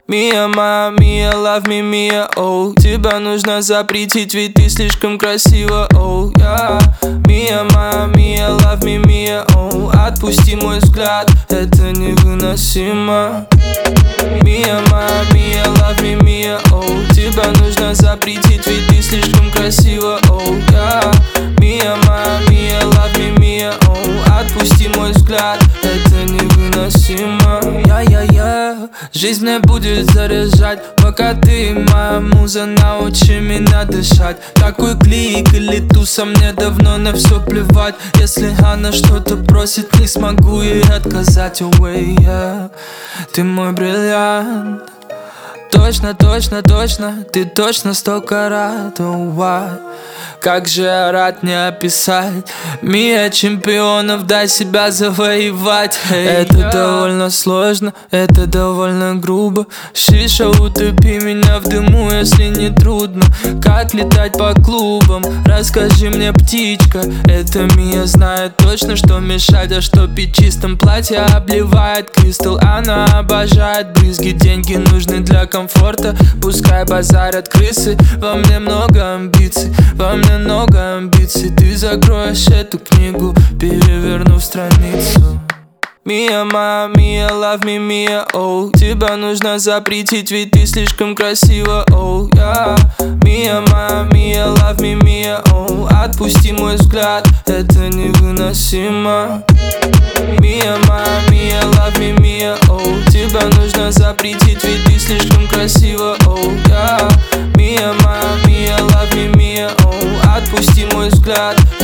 Мия, моя Мия, love me, Мия, оу. Тебя нужно запретить, ведь ты слишком красива, оу, я. Мия, моя Мия, love me, Мия, оу. Отпусти мой взгляд, это невыносимо. Мия, моя Мия, love me, Мия, оу. Тебя нужно запретить, ведь ты слишком красива, оу, я. Мия, моя Мия, love me, Мия, оу. Отпусти мой взгляд, это невыносимо. Я, жизнь мне будет заряжать, пока ты моя муза, научи меня дышать. Такой клик или туса, мне давно на все плевать. Если она что-то просит, не смогу ей отказать. Away, yeah. Ты мой бриллиант. Точно, точно, точно, ты точно 100 карат, oh, why? Как же я рад не описать. Мия чемпионов, дай себя завоевать. Это довольно сложно, это довольно грубо. Шиша, утопи меня в дыму, если не трудно. Как летать по клубам, расскажи мне, птичка. Это Мия знает точно, что мешать, а что пить в чистом платье обливает кристалл. Она обожает брызги, деньги нужны для комфорта. Пускай базарят крысы, во мне много амбиций, во мне много амбиций. Ты закроешь эту книгу, перевернув страницу. Мия, моя Мия, love me, Мия, оу. Тебя нужно запретить, ведь ты слишком красива, оу, я. Мия, моя Мия, love me, Мия, оу. Отпусти мой взгляд, это невыносимо. Мия, моя Мия, love me, Мия, оу. Тебя нужно запретить, ведь ты слишком красива, оу, я. Мия, моя Мия, love me, Мия, оу. Отпусти мой взгляд,